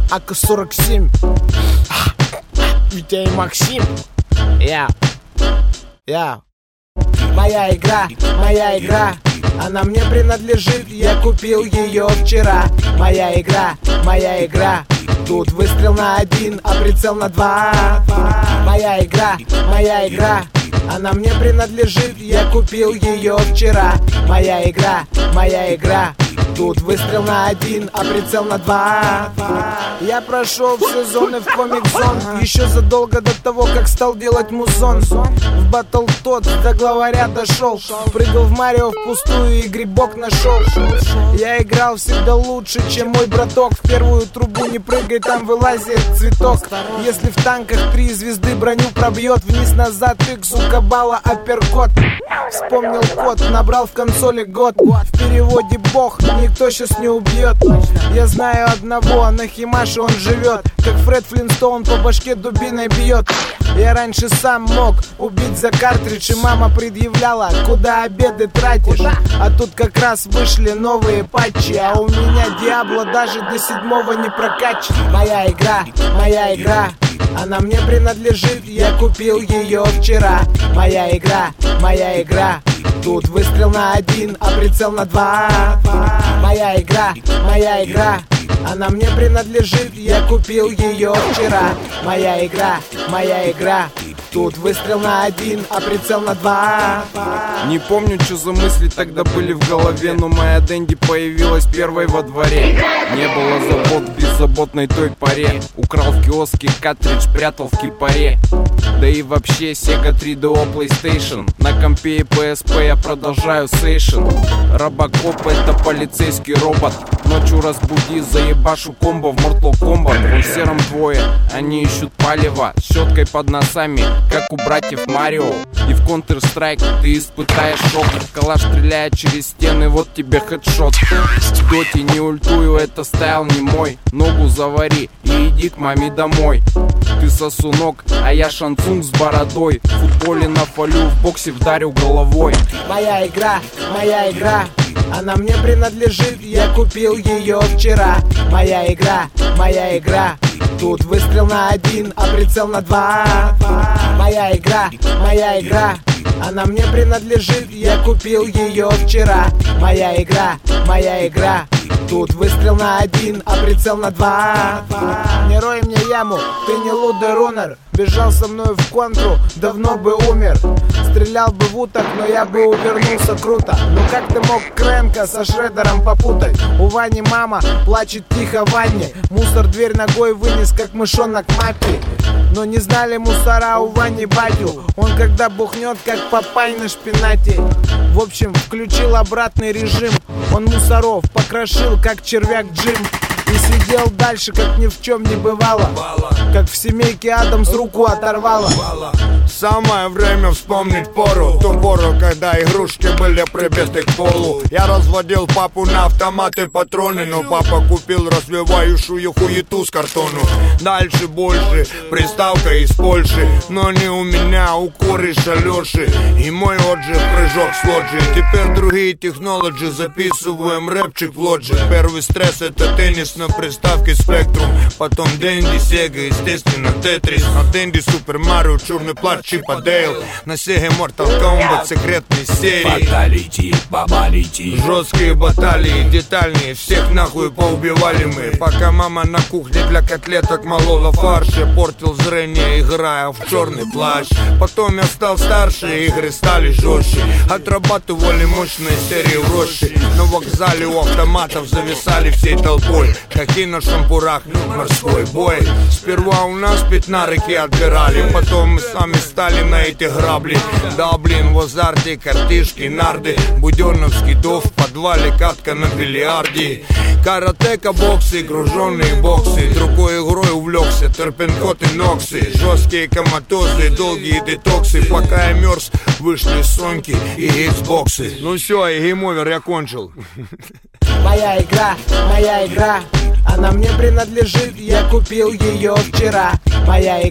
АК-47, Витя и Максим. Моя игра, она мне принадлежит, я купил ее вчера. Моя игра, тут выстрел на 1, а прицел на 2. Моя игра, она мне принадлежит, я купил ее вчера. Моя игра, тут выстрел на 1, а прицел на 2. Я прошел все зоны в комик-зон еще задолго до того, как стал делать музон. В батл тот до главаря дошел, прыгал в Марио впустую и грибок нашел. Я играл всегда лучше, чем мой браток. В первую трубу не прыгай, там вылазит цветок. Если в танках 3 звезды броню пробьет, вниз-назад ик, сука, бала, апперкот. Вспомнил код, набрал в консоли год. В переводе бог, никто сейчас не убьет. Я знаю одного, на Химаше он живет, как Фред Флинстоун по башке дубиной бьет. Я раньше сам мог убить за картридж, и мама предъявляла, куда обеды тратишь. А тут как раз вышли новые патчи, а у меня Диабло даже до 7-го не прокачан. Моя игра, она мне принадлежит, я купил ее вчера. Моя игра, тут выстрел на 1, а прицел на 2. Моя игра, она мне принадлежит, я купил ее вчера. Моя игра, тут выстрел на 1, а прицел на 2. Не помню, что за мысли тогда были в голове, но моя Дэнди появилась первой во дворе. Не было забот в беззаботной той поре. Украл в киоске картридж, прятал в кипаре. Да и вообще Sega 3DO PlayStation. На компе и PSP я продолжаю сейшн. Робокоп — это полицейский робот. Ночью разбуди, заебашу комбо в Mortal Kombat. В сером двое, они ищут палево, щеткой под носами, как у братьев Марио. И в Counter-Strike ты испытаешь шок. Калаш стреляет через стены, вот тебе хедшот. В доте не ультую, это стайл не мой. Ногу завари и иди к маме домой. Ты сосунок, а я шансунг с бородой. В футболе на фолю, в боксе вдарю головой. Моя игра, она мне принадлежит, я купил ее вчера. Моя игра, тут выстрел на 1, а прицел на 2. Моя игра, она мне принадлежит, я купил ее вчера. Моя игра, тут выстрел на 1, а прицел на 2. Не рой мне яму, ты не лудый рунер. Бежал со мной в контру, давно бы умер. Стрелял бы в уток, но я бы увернулся круто. Ну как ты мог Крэнка со Шреддером попутать? У Вани мама плачет тихо в ванне. Мусор дверь ногой вынес, как мышонок маппи. Но не знали мусора у Вани батю. Он когда бухнет, как Папай на шпинате. В общем, включил обратный режим. Он мусоров покрошил, как червяк Джим. И сидел дальше, как ни в чем не бывало. Как в семейке Адамс руку оторвало. Самое время вспомнить пору. Ту пору, когда игрушки были прибиты к полу. Я разводил папу на автоматы патроны, но папа купил развивающую хуету с картону. Дальше больше, приставка из Польши. Но не у меня, у кореша Лёши. И мой отжиг прыжок с лоджи. Теперь другие технологии, записываем рэпчик в лоджи. Первый стресс — это теннис на приставке Spectrum. Потом Дэнди, Сега, естественно, Тетрис. На Дэнди Супер Марио, черный плащ Чипа Дейл. На Сеге Mortal Kombat, секретные серии. Фаталити, бабалити. Жесткие баталии, детальнее. Всех нахуй поубивали мы. Пока мама на кухне для котлеток молола фарш. Я портил зрение, играя в черный плащ. Потом я стал старше, игры стали жестче. Отрабатывали мощные серии в роще. На вокзале у автоматов зависали всей толпой. Как и на шампурах, морской бой. Сперва у нас пятнарыки отбирали. Потом мы сами стали на эти грабли. Да блин, в азарте картишки, нарды. Будённовский дов в подвале, катка на бильярде. Каратека, боксы, груженные боксы. Другой игрой увлекся, терпенкот и ноксы. Жесткие коматозы, долгие детоксы. Пока я мерз, вышли соньки и иксбоксы. Ну все, и геймовер я кончил. Моя игра, она мне принадлежит, я купил ее вчера. Моя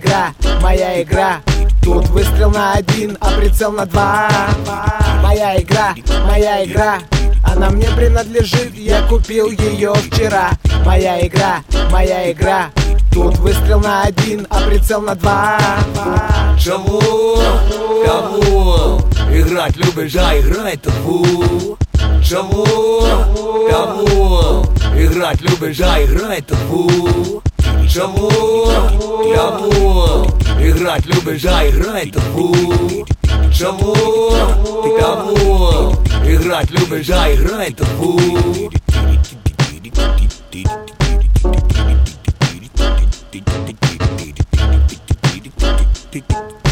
игра, тут выстрел на 1, а прицел на 2. Моя игра, она мне принадлежит, я купил ее вчера. моя игра. Тут выстрел на 1, а прицел на 2. Чего? Кого? Играть любишь, а играй табу. Чего? Кого? Играть любишь, а играй табу. Чего? Кого? Играть любишь, а играй табу. Чего? Кого? Играть любишь, а играй табу. Tick